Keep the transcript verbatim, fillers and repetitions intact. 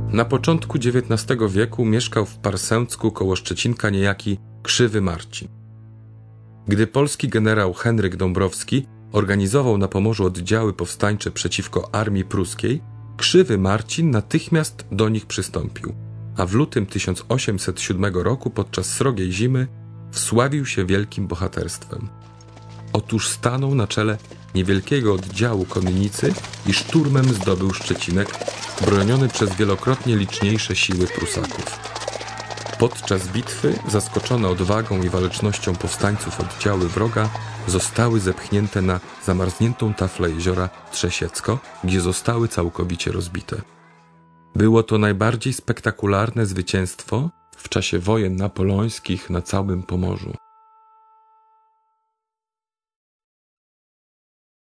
Na początku dziewiętnastego wieku mieszkał w Parsęcku koło Szczecinka niejaki Krzywy Marcin. Gdy polski generał Henryk Dąbrowski organizował na Pomorzu oddziały powstańcze przeciwko armii pruskiej, Krzywy Marcin natychmiast do nich przystąpił, a w lutym tysiąc osiemset siódmego roku podczas srogiej zimy wsławił się wielkim bohaterstwem. Otóż stanął na czele niewielkiego oddziału konnicy i szturmem zdobył Szczecinek, broniony przez wielokrotnie liczniejsze siły Prusaków. Podczas bitwy, zaskoczone odwagą i walecznością powstańców oddziały wroga, zostały zepchnięte na zamarzniętą taflę jeziora Trzesiecko, gdzie zostały całkowicie rozbite. Było to najbardziej spektakularne zwycięstwo w czasie wojen napoleońskich na całym Pomorzu.